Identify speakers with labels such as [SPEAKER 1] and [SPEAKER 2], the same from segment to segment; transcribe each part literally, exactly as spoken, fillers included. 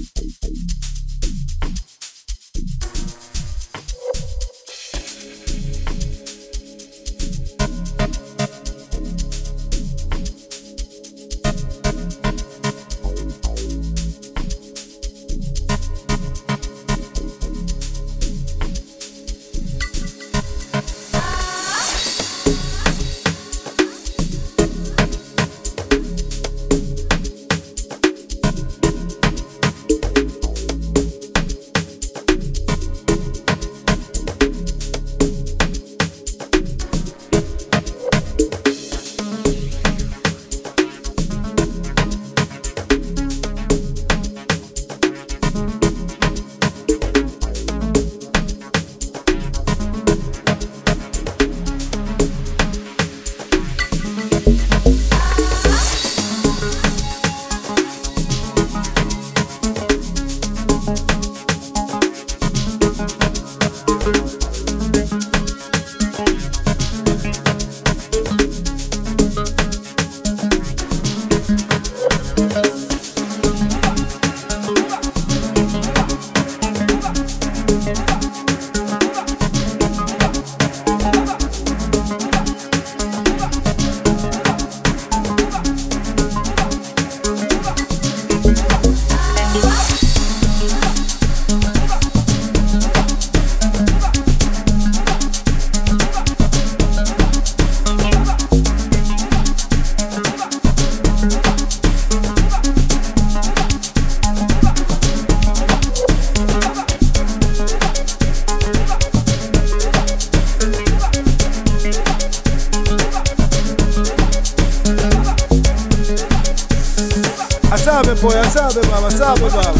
[SPEAKER 1] Sabe boy, sabe baba, sabe baba.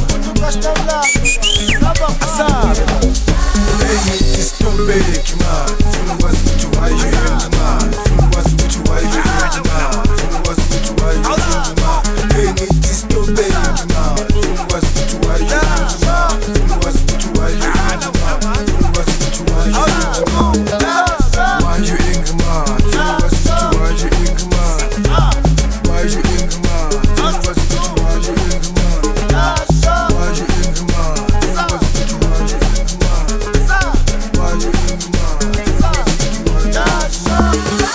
[SPEAKER 1] Sabe baba.
[SPEAKER 2] Hey, this don't beg man. Funu was with you, why you young man? Funu was with you, why you young man? Funu was with you, why you young man? Hey, this don't beg man. Funu was with you, why you young man? Funu was with you, why you young man? Funu was with you, why you young man? Why you young man? Funu was with you, why you young man? Why you young man? Funu was with you, why you young man? Why you young man? Funu was with you, why you young man? Why you young man? Funu was with you, why you young man?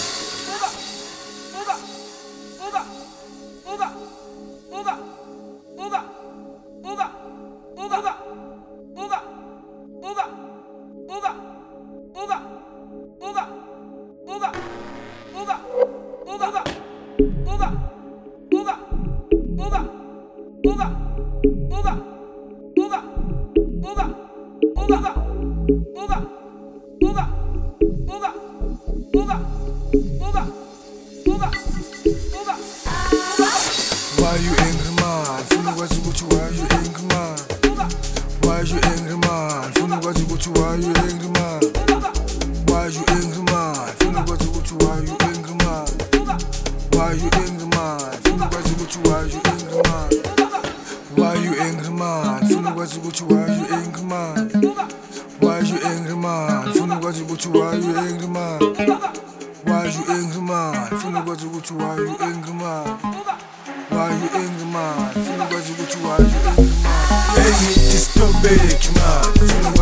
[SPEAKER 2] Why you angry man? Funu was with you, why you angry man? Why you angry man? Funu was with you, why you angry man? Why you angry man? Funu was with you, why you angry man? Why you angry man? Funu was with you, why you angry man? Why you angry man? Funu was with you, why you angry man? Why you angry man? Funu was with you, why you angry man? Why you angry man? Funu was with you, why you angry man? Why you angry man? Funu was with you, why you angry man? Hey, this don't beg man. Funu